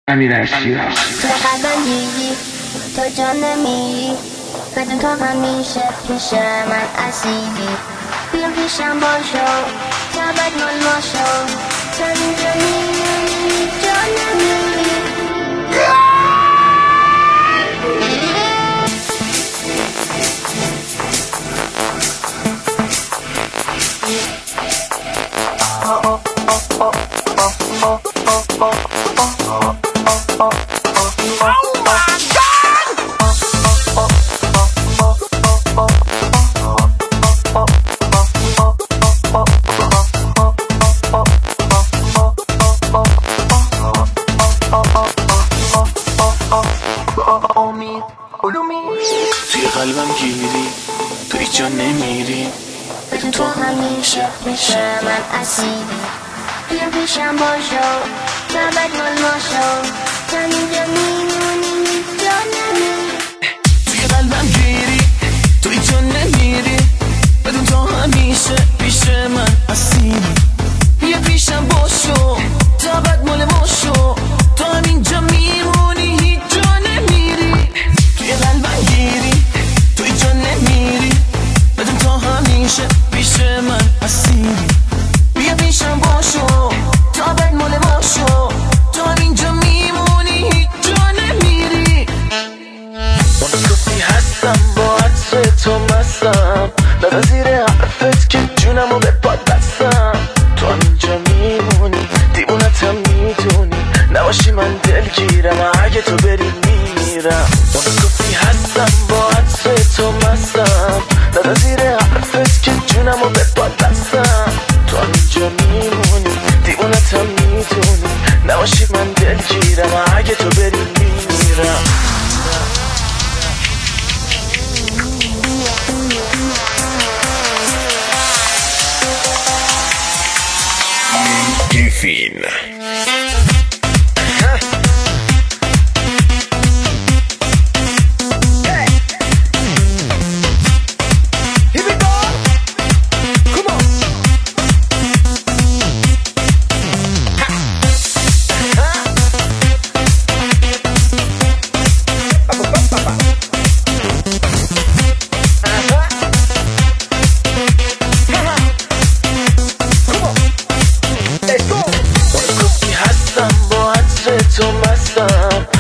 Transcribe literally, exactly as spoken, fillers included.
امیر اشیا تو قلبم گیری، تو جا نمیری، بدون تو همیشه پیش من اسیری. بیا پیشم باشو، تبت مال ما شو، تو اینجا میمونی جا نمیری. توی قلبم گیری، تو هیچ جا نمیری، بدون تو همیشه پیش من اسیری. بیا پیشم باشو، تبت مال ما شو، تو اینجا میمونی هیچ جا نمیری. توی قلبم گیری، تو هیچ جا نمیری، بدون تو همیشه پیش من اسیری. بیا پیشم باشو، تبت مال ما شو، تو همینجا میمونی هیچ جا نمیری. توی قلبم گیری، تو هیچ جا نمیری، بدون تو همیشه پیش من اسیری. بیا پیشم باشو، تبت مال ما شو، تو همینجا میمونی هیچ جا نمیری. اون صوفی هستم با عطر تو مستم، نوزیر حرفت که جونمو به پاد بستم. تو همینجا میمونی، دیوونتم میدونی، نباشی من دلگیرم، اگه تو بری میمیرم. اون صوفی هستم با عطر تو مستم، نوزیر حرفت که جونمو به پاد بستم. تو همینجا میمونی، دیوونتم میدونی، نباشی من دلگیرم، اگه تو بری میمیرم. Griffin. تو مستم،